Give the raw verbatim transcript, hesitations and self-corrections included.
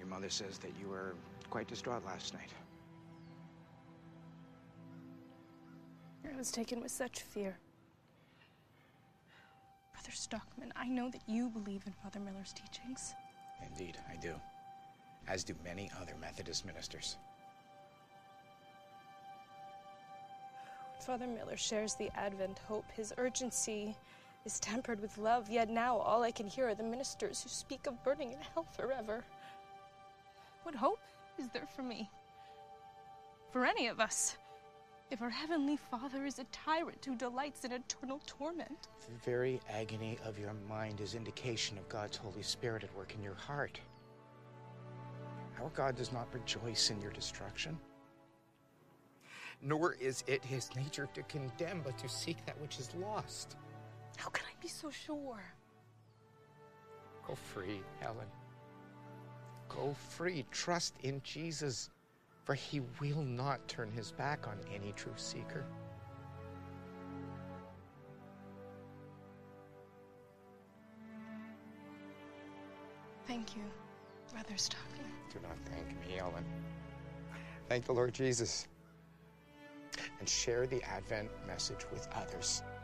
mother says that you were quite distraught last night. I was taken with such fear. Brother Stockman, I know that you believe in Father Miller's teachings. Indeed, I do. As do many other Methodist ministers. Father Miller shares the Advent hope. His urgency is tempered with love, yet now all I can hear are the ministers who speak of burning in hell forever. What hope is there for me? For any of us? If our Heavenly Father is a tyrant who delights in eternal torment. The very agony of your mind is indication of God's Holy Spirit at work in your heart. Our God does not rejoice in your destruction. Nor is it his nature to condemn, but to seek that which is lost. How can I be so sure? Go free, Helen. Go free. Trust in Jesus, for he will not turn his back on any true seeker. Thank you, Brother Stockman. Do not thank me, Ellen. Thank the Lord Jesus. And share the Advent message with others.